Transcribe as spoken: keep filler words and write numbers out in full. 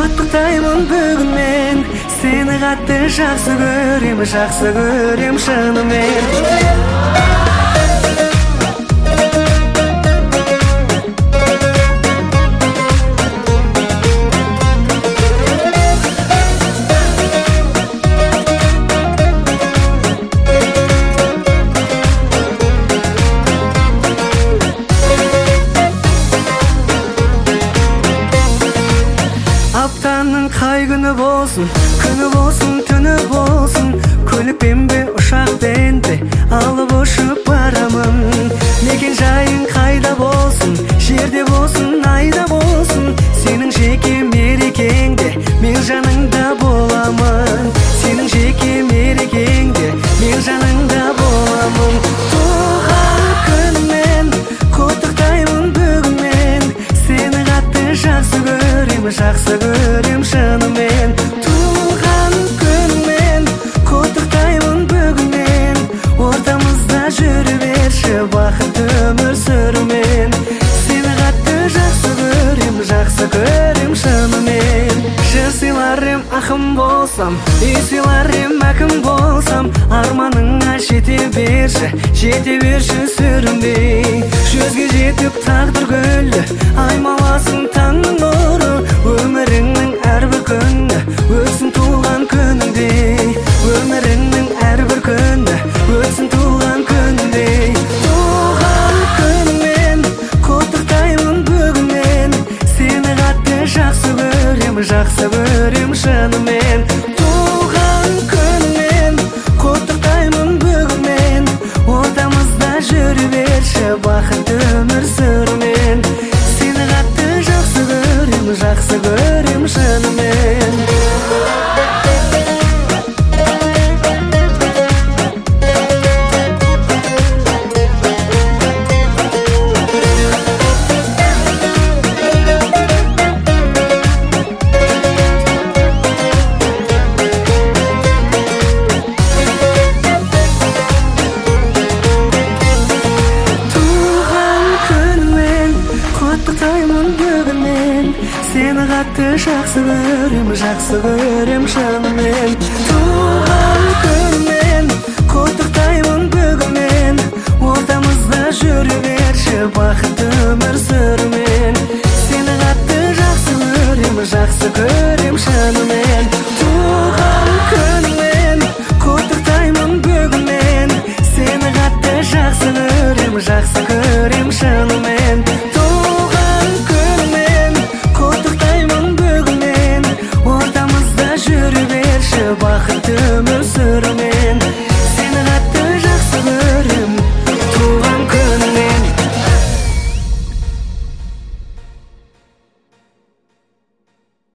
Құттықтаймын бүгін мен, сені қатты жақсы көрем, жақсы көрем шынымен. Аптаның қай күні болсын, күні болсын, түні болсын, көлікпен бе, ұшақпен бе алып ұшып барамын. Мекен жайың қайда болсын, жерде болсын, айда болсын, сенің жеке мерекеңде мен жаныңда боламын. Сенің жеке мерекеңде мен жаныңда боламын. Туған күнмен құттықтаймын бүгін мен, сені қатты жақсы көрем, жақсы көрем шынымен. Туған күнмен құттықтаймын бүгін мен, ортамызда жүре берші бақытты өмір сүрумен. Сені қатты жақсы көрем, жақсы көрем шынымен. Жыр сыйлар ем ақын болсам, үй сыйлар ем әкім болсам, арманыңа жете берші, жете берші сүрінбей. Жүзге жетіп тағдыр гүлі аймаласын таңның нұры, өміріңнің әрбір күні өтсін туған күніңдей. Өміріңнің әрбір күні өтсін туған күніңдей. Туған күнмен құттықтаймын бүгін мен, сені қатты жақсы көрем, жақсы көрем шынымен. Туған күнмен құттықтаймын бүгін мен, ортамызда жүре берші бақытты өмір сүрумен. Сені қатты жақсы көрем, жақсы көрем шынымен. Құттықтаймын бүгін мен, сені қатты жақсы көрем, жақсы көрем шынымен. Туған күнмен құттықтаймын бүгін мен, ортамызда жүре берші бақытты өмір сүрумен. Сені қатты жақсы көрем, жақсы көрем шынымен.